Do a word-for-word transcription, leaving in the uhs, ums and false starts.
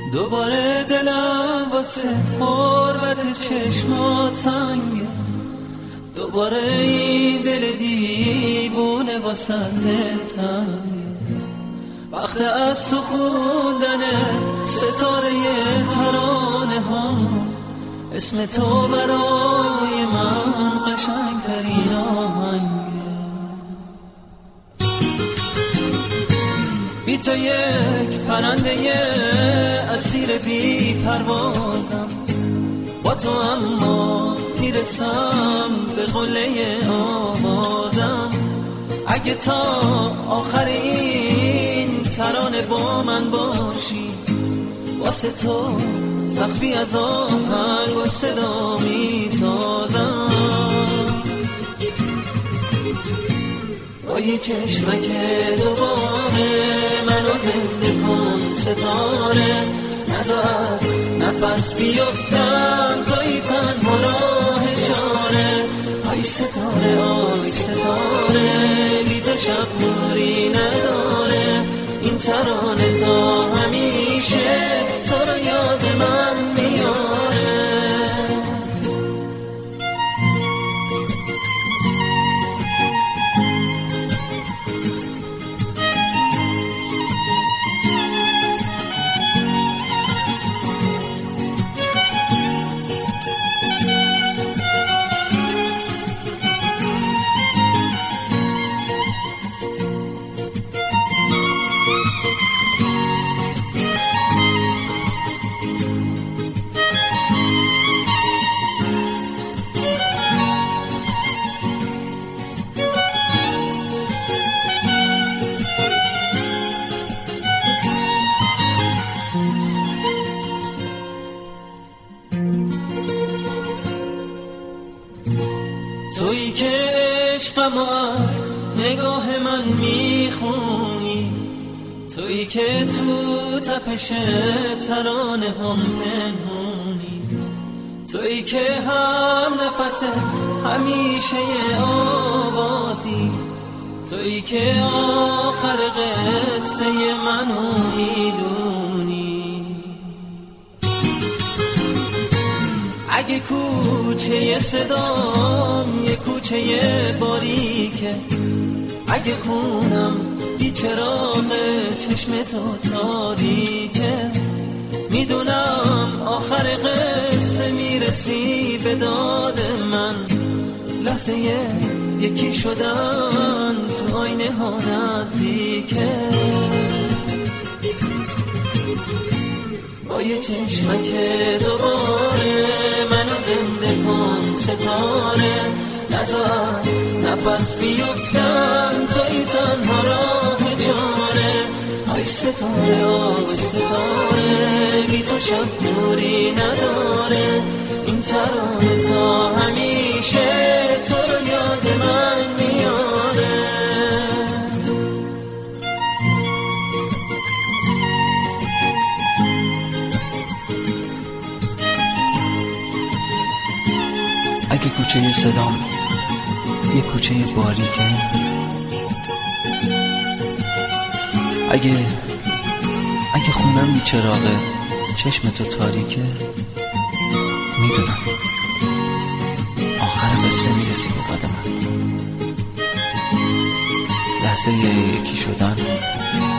دوباره دلم واسه حرمت چشمات تنگه، دوباره این دل دیوونه واسه دلتنگه. وقت از تو خوندن ستاره ترانه ها، اسم تو برای من قشنگ ترین آهنگه. بی تو یک پرنده اسیر بی پروازم، با تو اما میرسم به قله آوازم. اگه تا آخر این ترانه با من باشی، واسه تو سقفی از آهنگ و صدا میسازم. با یه چشمک دوباره منو زنده کن ستاره، نذار از نفس بیفتم توی تنها راه چاره. آی ستاره آی ستاره، بی تو شب نوری نداره. این ترانه تا همیشه تو رو یاد من میاره. تویی که عشقم از نگاه من میخونی، تویی که تو تپش ترانه هم پنهونی، تویی که هم نفس همیشه آوازی، تویی که آخر قصه منو میدونی. اگه کوچه صدام یه کوچه باریکه، اگه خونم بی چراغ چشم تو تاریکه، میدونم آخر قصه میرسی به داد من. لحظه یکی شدن تو آینه ها نزدیکه. با یه چشمک دوباره منو زنده کن ستاره، نذار از نفس بیفتم توی تنها راه چاره. آی ستاره آی ستاره، بی تو شب نوری نداره. این ترانه تا همیشه تو رو یاد من میاره. اگه کوچه صدام یه کوچه باریکه، اگه اگه خونم بی چراغه چشم تو تاریکه، میدونم آخر قصه میرسی به داد من. لحظه یکی شدن